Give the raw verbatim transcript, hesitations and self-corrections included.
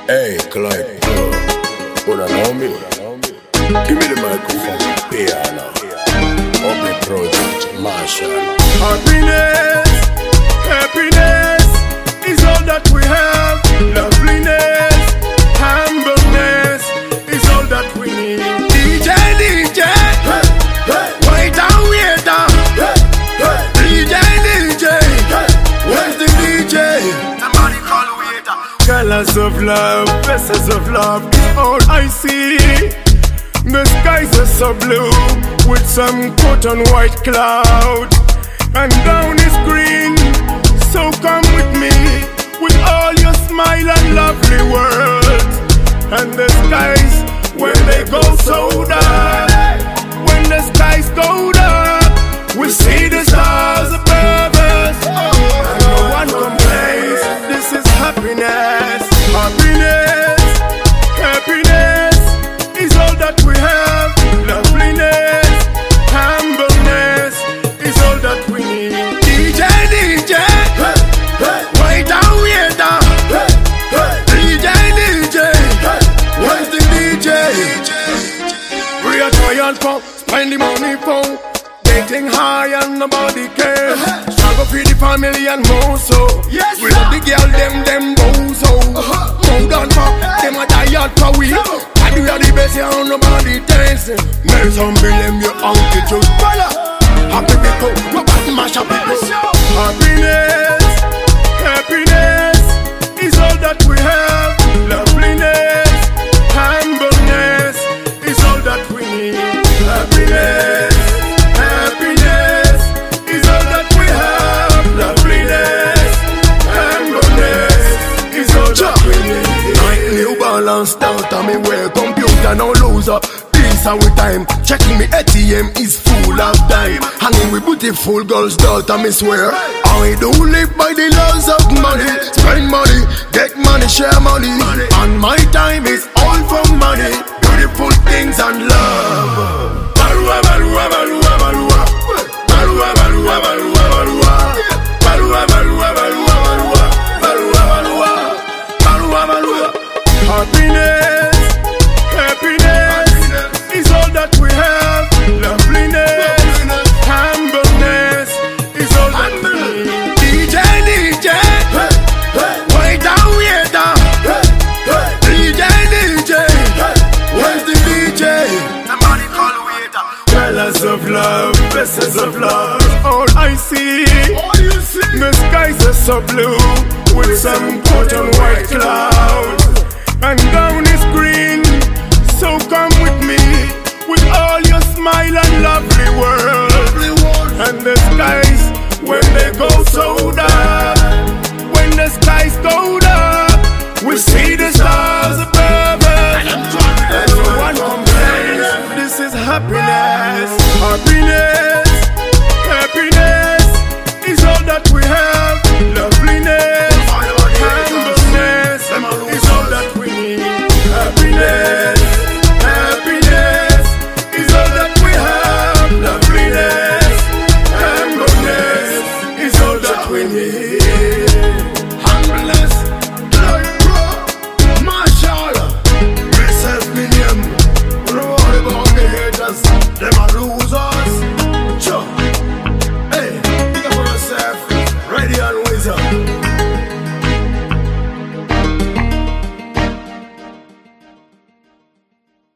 Hey, Clyde, wanna know me? Give me the microphone, piano. Open project, Marshall. Happiness, happiness is all that we have. Loveliness, humbleness is all that we need. D J, D J, hey, hey. Wait and wait down. Hey, hey. D J, D J, hey. Where's the D J? Somebody call a waiter. Colors of love, faces of love is all I see. The skies are so blue with some cotton white cloud, and down is green. So come with me with all your smile and lovely words. And the skies, when they go so dark, when the skies go dark, we see the stars above us. And no one complains. This is happiness. Happiness, happiness is all that we have. Loveliness, humbleness is all that we need. D J, D J, hey, hey. Wait and wait down. Hey, hey. D J, D J, hey. Where's the D J? We are trying to spend the money for getting high and nobody cares. Struggle for the family and more so. Yes, we love the girl, them, them bozo. Hold on for them a tired for we. And we are the best here and nobody dancing. Nelson Bilem, your uncle just follow. Happy people, no bad mash up people. Happiness, happiness is all that we have. Loveliness, humbleness is all that we need. Happiness, happiness is all that we have. Loveliness, humbleness is all that we need. Nine new balance out of me wear computer no loser. Peace our time, checking me A T M is full of time. Hanging with beautiful girls, daughter me swear. I don't live by the laws of money. Spend money, get money, share money, money. And my time is all for money. Beautiful things and love. Barua, barua, barua, barua. Barua, barua, barua, barua. Barua, barua, barua, barua. Barua, barua. Barua, barua. Happiness, happiness is all that we have. Loveliness, humbleness is all that we need. D J, D J, hey, hey. Wait and wait down. Hey, hey. D J, D J, hey. Where's the D J? Somebody call a waiter. Colors of love, faces of love, all I see. All you see. The skies are so blue with some cotton white clouds, and down is green. So come with me with all your smile and lovely words. And the skies, when they go so dark, when the skies go dark, we see the stars above us. And no one complains. This is happiness, happiness.